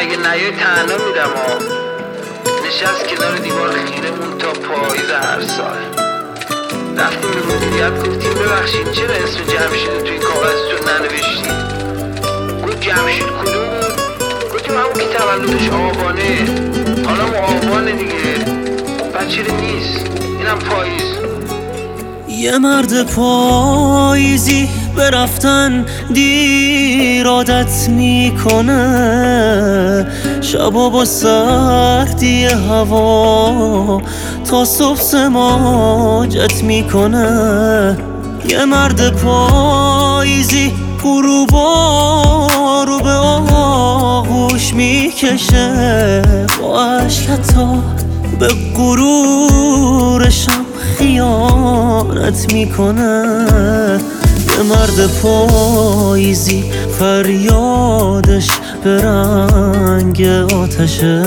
اگه نیای تنها میرم نشست کنار دیوار خیرمون تا پاییز هر سال. رفتیم به مدیریت گفتیم ببخشید چرا اسم جمشید تو این کاغذ تو ننوشتی؟ گفت جمشید کدوم بود؟ گفتیم همون که تولدش آبانه. حالا ما آبانه دیگه، بچه نیست، اینم پاییز. یه مرد پاییزی به رفتن دیر عادت میکنه، شبا با سردی هوا تا صبح سماجت میکنه. یه مرد پاییزی غروبا رو به آغوش میکشه، با عشقتا به غرورشم خیانت میکنه. یه مرد پاییزی فریادش به رنگ آتشه،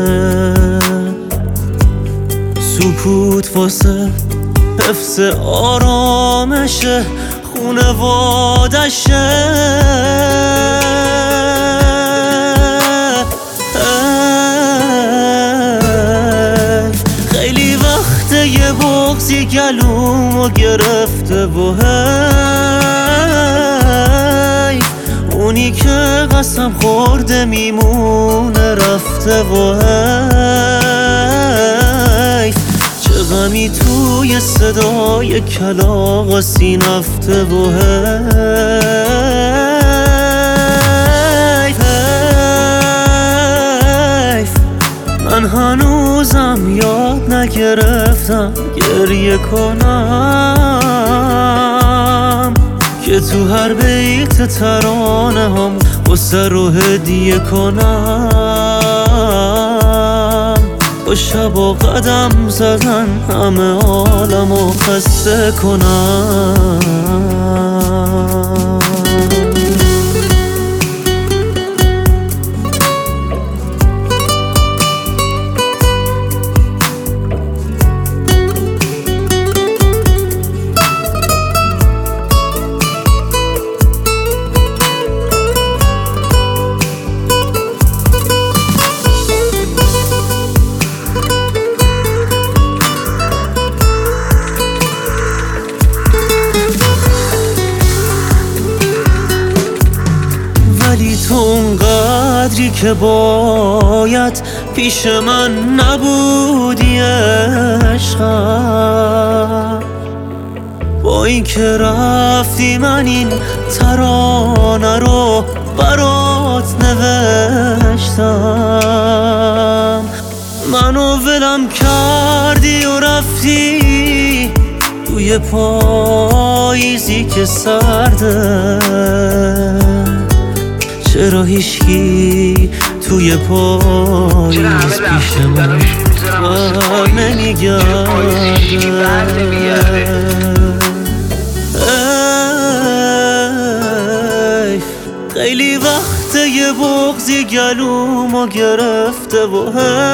سکوت واسه حفظ آرامشه خونوادشه. خیلی وقته یه بغضی گلومو گرفته و حیف، اونی که قسم خورده میمونه رفته و حیف. چه غمی توی صدای کلاغ سینفته و حیف. من هنوزم یاد نگرفتم گریه کنم، که تو هر بیت ترانه هم قصه رو هدیه کنم. با شبا قدم زدن همه عالمو خسته کنم. ولی تو اون قدری که باید پیش من نبودی عشقم. با این که رفتی من این ترانه رو برات نوشتم. منو ولم کردی و رفتی توی پاییزی که سرده. چرا هیچکی توی پاییز پیش من بر نمیگرده؟ خیلی وقته یه بغضی گلومو گرفته و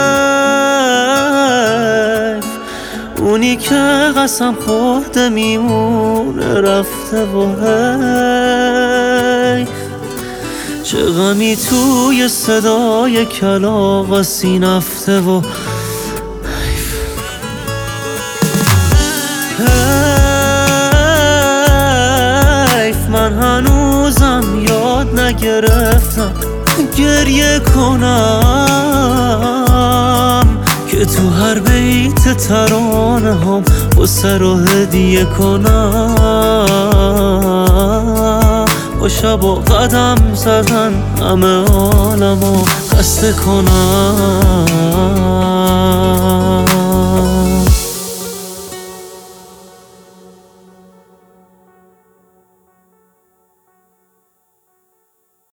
حیف، اونی که قسم خورده میمونه رفته و حیف. چه غمی توی صدای کلاغ سینفته و حیف. من هنوزم یاد نگرفتم گریه کنم، که تو هر بیت ترانه هم قصه رو هدیه کنم. با شبا قدم زدن همه عالمو خسته کنم.